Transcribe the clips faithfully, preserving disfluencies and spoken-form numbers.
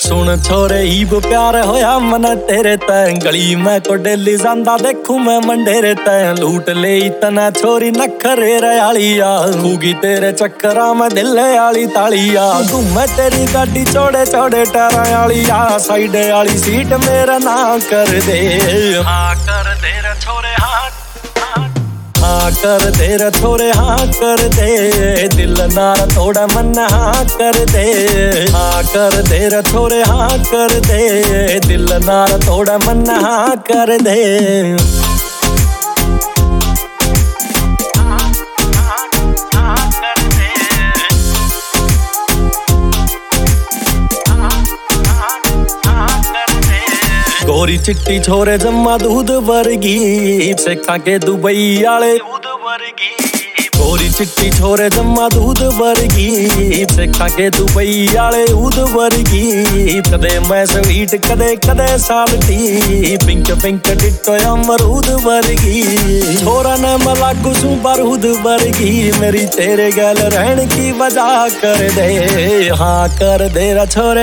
सुन छोरे ईब प्यार होया मन तेरे तैं गली में को डेली जांदा देखूं मैं मंडेरे तैं लूट ले इतना छोरी नखरे रयालिया खूगी तेरे चक्करा में दिल आली तालिया घूमे तेरी गाड़ी चौड़े चौड़े टारा आलिया साइड आली सीट मेरा ना कर दे हाँ कर दे रे छोरे हाँ हाँ कर दे रे छोरे हाँ कर दे दिल नार थोड़ा मन हाँ कर दे हाँ कर दे रे छोरे हाँ कर दे दिल नार थोड़ा मन हाँ कर दे गोरी चिट्टी छोरे जम्मा दूध वर्गी सिखा के दुबई आले दूध वर्गी गोरी चिट्टी छोरे जम्मा दूध वर्गी सिखा के दुबई आले दूध वर्गी कदे मैं स्वीट कदे कदे साल्टी पिंक पिंक टिट्टो अमरूद वर्गी छोरा ने मला कुसु बारूद वर्गी मेरी तेरे गल रहने की वजह कर दे हाँ कर दे रे छोरे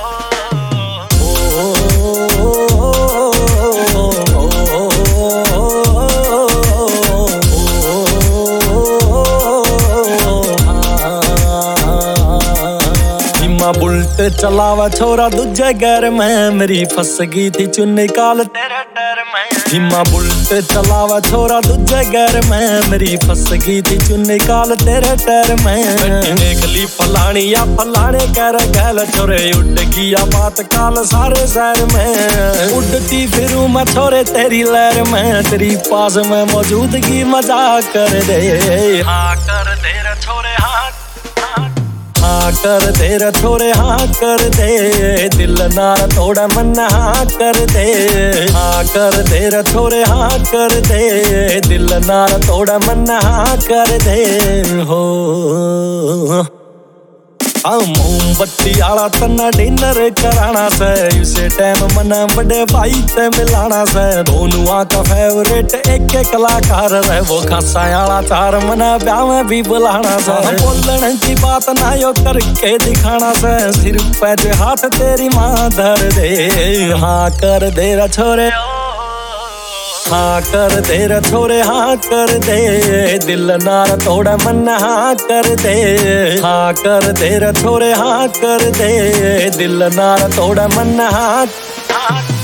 बुलट चलावा छोरा दूजे गैर में मेरी फंस गई थी चुन्नी काल तेरे डर में हिमा बुलट चलावा छोरा दूजे गैर में मेरी फंस गई थी चुन्नी काल तेरे डर में देख ली फलानी या फलाने कर गैल छोरे उड़ गया बात काल सारे शहर में उड़ती फिरूं मैं छोरे तेरी लहर में तेरी पास में मौजूदगी मजा कर दे हाँ कर दे रे छोरे हाँ हाँ कर दे रे छोरे हाँ कर दे दिल नार थोड़ा मन हाँ कर दे हाँ कर दे रे छोरे हाँ कर दे दिल नार थोड़ा मन हाँ कर दे हो मोमबत्ती आला तना डिनर कराना से उसे टाइम मना बड़े भाई ते मिलाना से दोनों का फेवरेट एक एक कलाकार है वो खासा आला चार मना ब्याह में भी बुलाना से बोलने की बात ना यो करके दिखाना से सिर पे हाथ तेरी माँ धर दे हाँ कर दे रे छोरे हाँ कर दे रे छोरे हाँ कर दे दिल नार थोड़ा मन हाँ कर दे हाँ कर दे रे छोरे हाँ कर दे दिल नार थोड़ा मन हाँ